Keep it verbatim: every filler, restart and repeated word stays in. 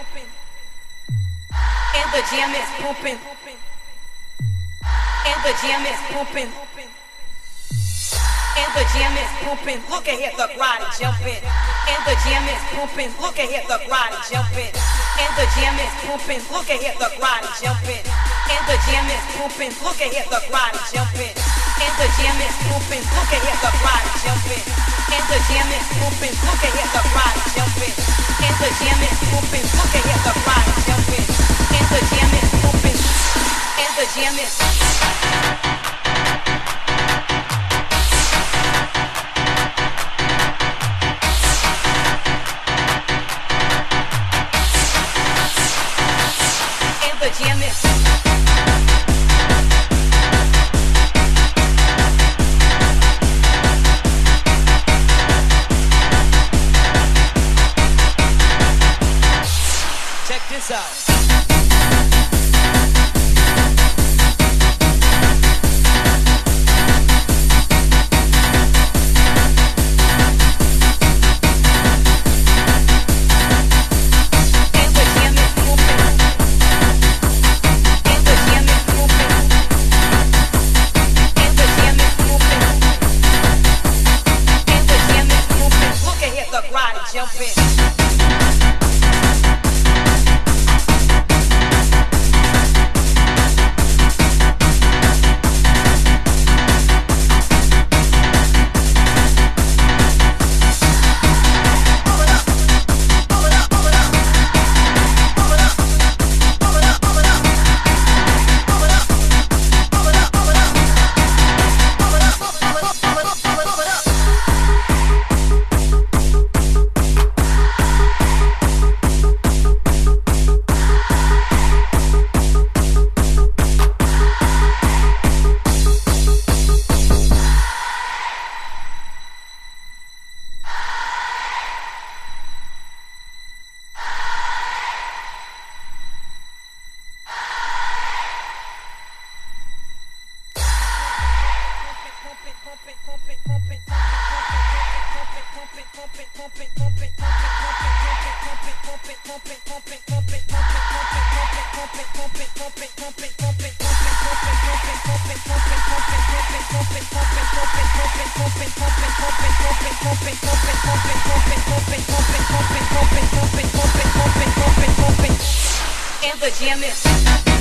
And the jam is pumping. And the jam is pumping. And the jam is pumping. Look ahead, the crowd is jumping. And the jam is pumping. Look ahead, the crowd is jumping. And the jam is pumping. Look ahead, the crowd is jumping. And the jam is pumping. Look ahead, the crowd is jumping. And the jam is pumping. Look ahead, the crowd is jumping. And the jam is pumping. Look ahead, the crowd is jumping. And the jam is pumping. Look ahead, the crowd is jumping. And the jam is pumping. And the jam is. The jam is check this out. Jumping. And the jam is